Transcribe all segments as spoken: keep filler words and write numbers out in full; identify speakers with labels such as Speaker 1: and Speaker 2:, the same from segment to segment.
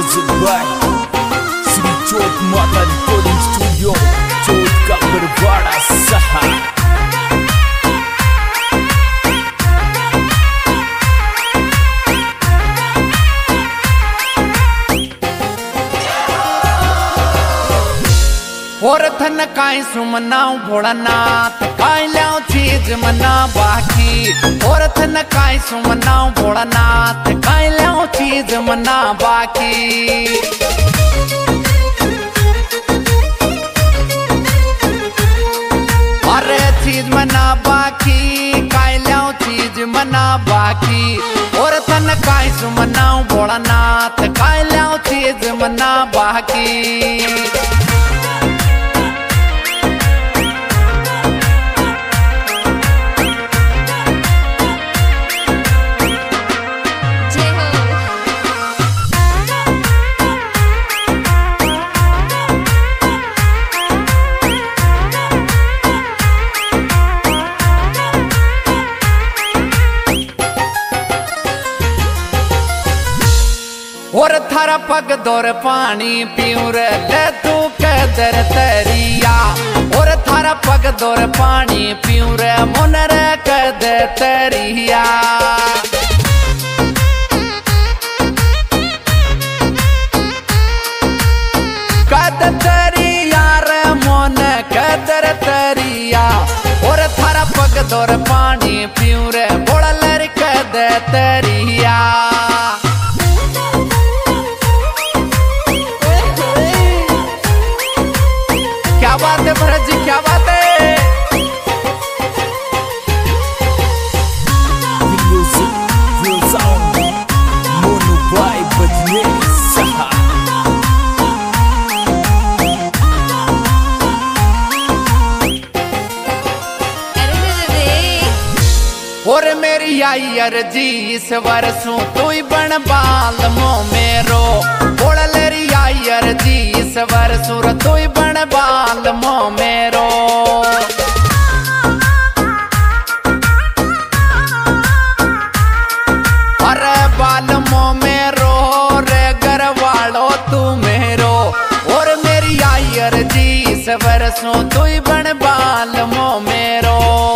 Speaker 1: Music by Sri Chot Mata Recording Studio, Chot का बरवाड़ा सहा।
Speaker 2: और थन काई सुमनाऊ भोलानाथ काई लाओ चीज मना बाकी। और थन काई सुमनाऊ भोलानाथ काई लाओ चीज मना बाकी। अरे चीज मना बाकी काई लाओ चीज मना बाकी। और थन काई सुमनाऊ भोलानाथ काई लाओ चीज मना बाकी। और थारा पग दौर पानी पीऊं रे ले तू कदर तरिया। और थारा पग दौर पानी पीऊं रे मुन रे कदर तरिया। कदर तरिया रे मुन कदर तरिया। और थारा पग दौर पानी पीऊं रे बोला लर कदर तरिया। क्या बात है भरत जी, क्या बात है।
Speaker 1: Music, real sound, Mono by बजने सहा। और मेरी आई अर्जी इस वर्षों तू ही बन बाल मो मेरो। बोला लेरी आई अर्जी इस वर्षों तू ही बन बाल मो मेरो। अरे बाल मो मेरो रे घर वालो तू मेरो। और मेरी आई अर्जी इस वर्षों तू ही बन बाल मो मेरो।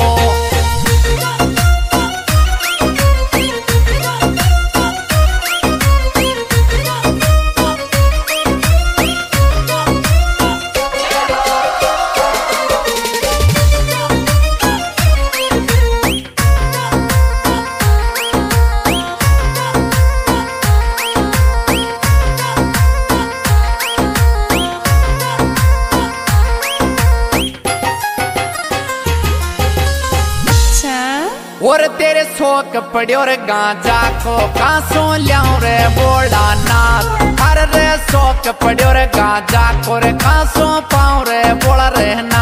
Speaker 1: और तेरे शौक पड़ो रे गांजा को कासों लियाऊं रे बोला नाथ। हर रे शौक पड़ो रे गांजा को रे कासों पाऊं रे बोला रहना।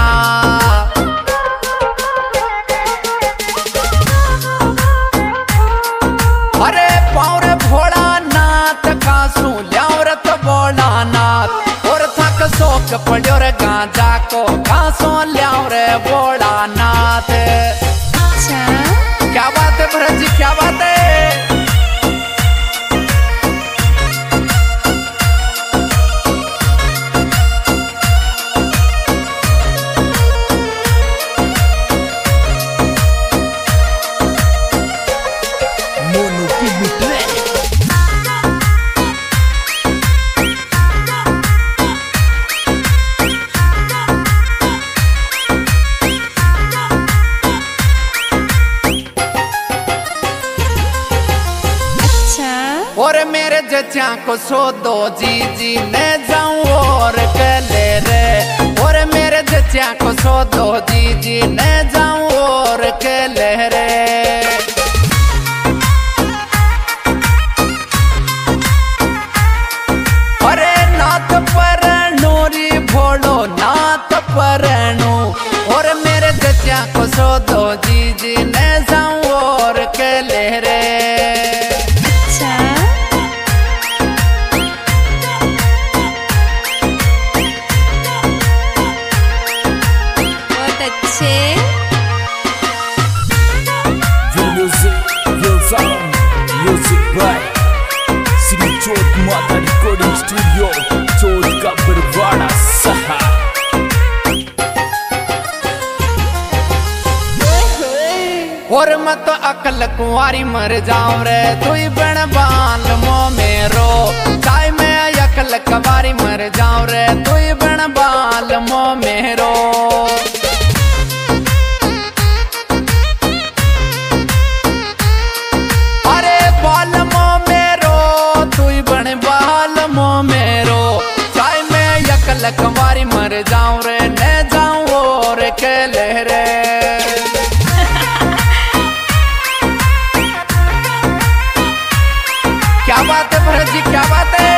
Speaker 1: अरे पाऊं रे भोला नाथ कासों लियाऊं रे तो बोला नाथ। और थक शौक पड़ो रे गांजा को कासों लियाऊं रे बोला नाथ। क्या बात है भरत जी, क्या बात है। Mono की मिट्रे। और मेरे जचा को सो दो जी जी ने जाऊं और कले रे। और मेरे जचा को सो दो जी जी ने जाऊं और कले रे। अरे नाथ परनू री भोलो नाथ परनू। और मेरे जचा को सो दो जी जी ने जाऊं और कले रे। और मैं तो अकल कुंवारी मर जाऊं रे तू बन बाल मो मेरो चाय में अकल कुंवारी मर जाऊं रे तू बन बाल मो मेरो अरे बाल मो मेरो तू बन बाल मो मेरो चाय में अकल कुंवारी मर जाऊं रे न जाऊं और के लहरे क्या बात है भरत जी, क्या बात है।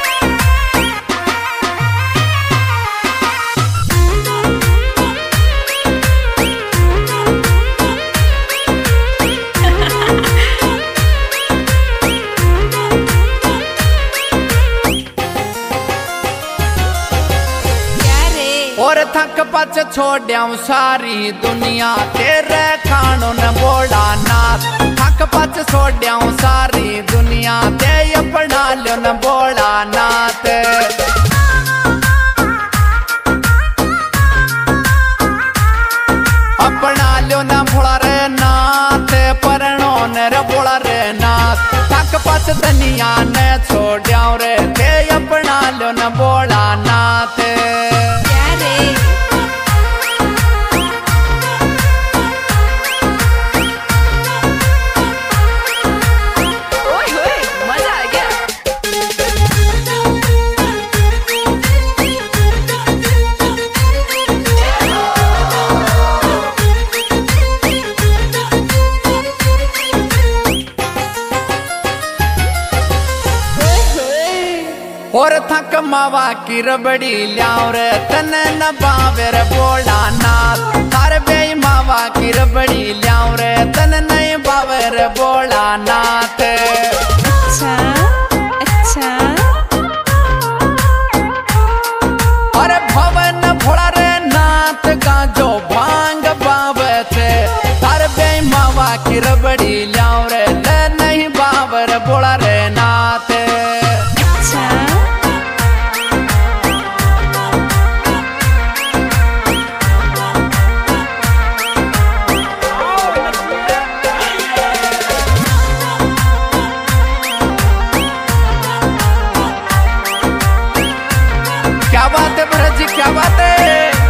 Speaker 1: और थक पच छोड़्याऊं सारी दुनिया तेरे खानों न बोला नाथ थक पच छोड़्याऊं सारी दुनिया ते अपना लो न बोला नाथ अपना लो न भोला रे नाथ परणो न रे बोला रे नाथ थक पच दुनिया ने छोड़्याऊं रे ते अपना लो न बोला नाथ और थक मावा की रबड़ी ल्याओ रे तन न बावे रे बोला नाथ तार बे मावा की रबड़ी ल्याओ रे तन नहीं बावे रे बोला नाथ
Speaker 3: अच्छा अच्छा
Speaker 1: अरे भवन भोला रे नाथ का जो भांग बावे थे तार बे मावा की रबड़ी ल्याओ रे ले नहीं बावे रे बोला रे नाथ क्या बात है भरत जी, क्या बात है।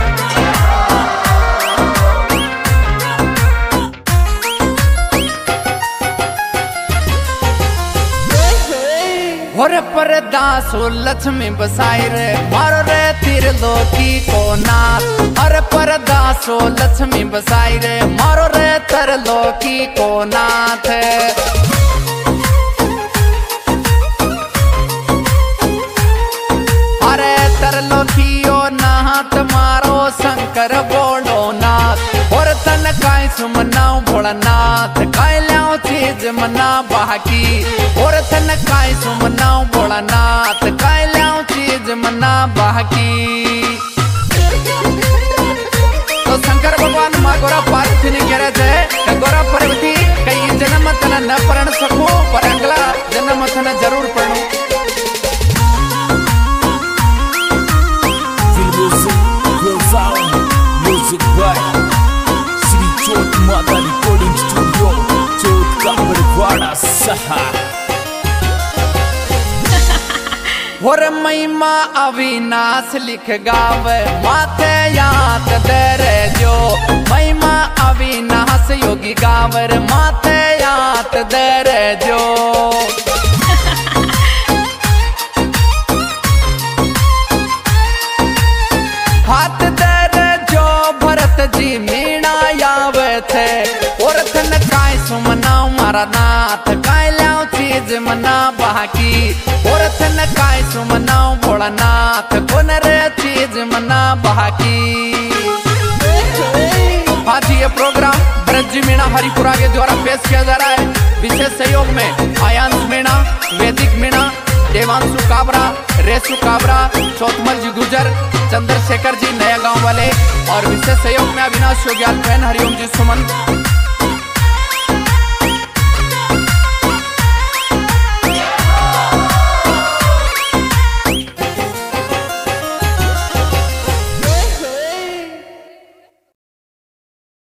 Speaker 1: और परदासो लक्ष्मी बसाई रे मारो रे त्रिलोकी को नाथ अरे परदासो लक्ष्मी बसाई रे मारो रे त्रिलोकी को नाथ अरे तरलोकियो नाथ मारो शंकर बोलो नाथ और तन काय सुमनाओ भोलानाथ काय लाओ चीज मना बाकी और तन काय सुमनाओ भोलानाथ काय लाओ चीज मना बाकी तो शंकर भगवान माँ गोरा पार्वती ने कह रहे थे गोरा पार्वती कई जन्म तना न पढ़ सको पर अगला जन्म तना जरूर पढ़ो
Speaker 4: Music by Sri Chot Mata Recording Studio Chot Kabarwada Saha
Speaker 1: और महिमा अविनाश लिख गावे माथे याद दरे जो महिमा अविनाश योगी गावर माथे याद दरे जो हाथ दरे जो भरत जी मीणा यावे थे और थन काय सुमनाओ मारा नाथ काय लाओ चीज मना बाकी और थन काय सुमनाओ भोलानाथ कौन रे चीज मना बाकी आज ये प्रोग्राम भरत जी मीणा हरिपुरा के द्वारा पेश किया जा रहा है विशेष सहयोग में आयांश मीणा वैदिक मीणा देवांशु काबरा रेसु काबरा चौथमल जी गुजर चंद्रशेखर जी नया गांव वाले और विशेष सहयोग में अविनाश योग्याल बहन हरिओम जी सुमन